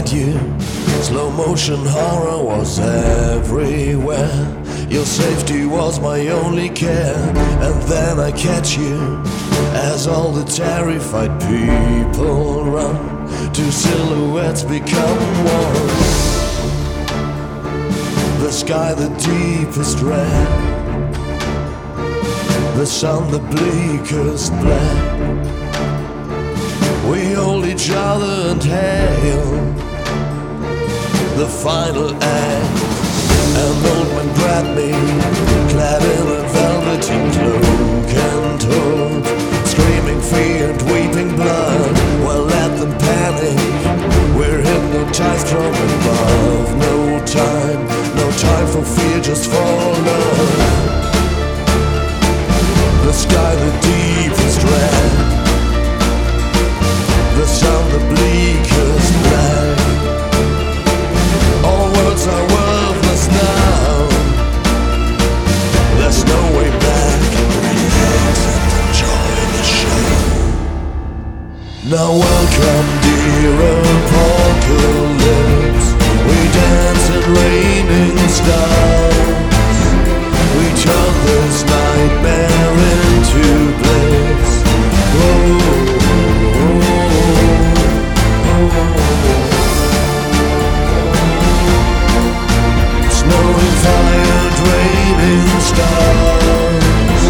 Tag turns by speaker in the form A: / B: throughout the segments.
A: find you. Slow motion horror was everywhere. Your safety was my only care. And then I catch you as all the terrified people run. Two silhouettes become one. The sky the deepest red, the sun the bleakest black. We hold each other and hail the final act. An old man grabbed me, clad in a velveteen cloak and hood, screaming fear and weeping blood. Well, let them panic, we're hypnotized from above. No time for fear, just for love. The sky the deepest red, the sun the bleakest black. All words are worthless now. There's no way back. Relax and enjoy the show. Now welcome, dear apocalypse. We dance in raining stars. We turn this nightmare into bliss. Snowing fire, raining stars.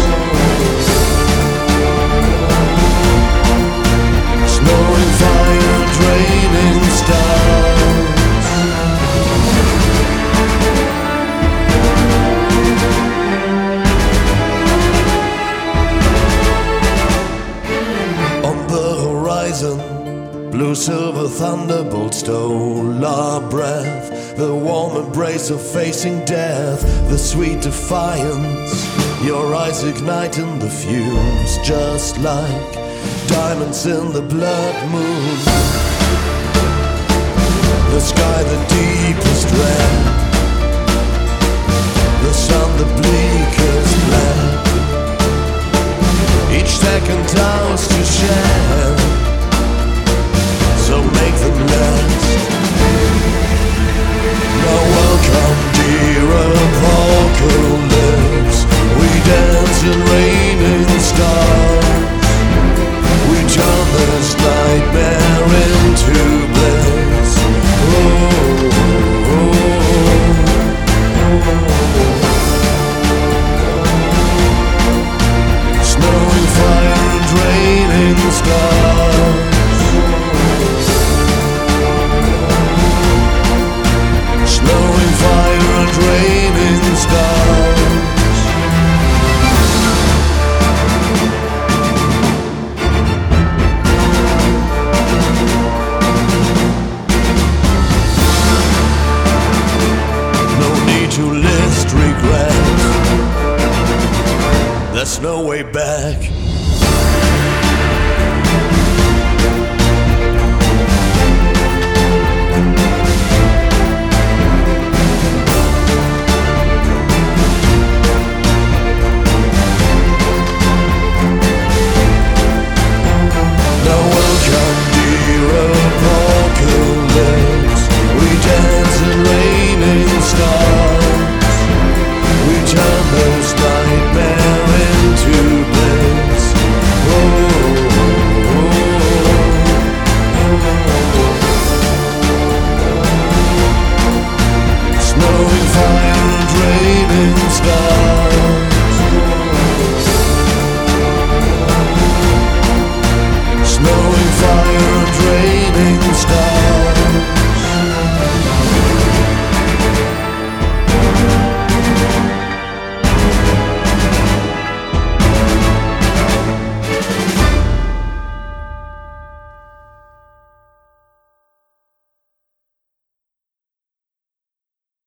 A: Snowing fire, raining stars. On the horizon, blue silver thunderbolts stole our breath. The warm embrace of facing death, the sweet defiance. Your eyes igniting the fumes, just like diamonds in the blood moon. The sky the deepest red, the sun the bleakest black. Each second ours to share, so make them last. Now welcome, dear apocalypse. We dance in raining stars. We turn this nightmare into bliss. Snowing fire and raining stars. Snowing fire and raining stars. No need to list regrets. There's no way back.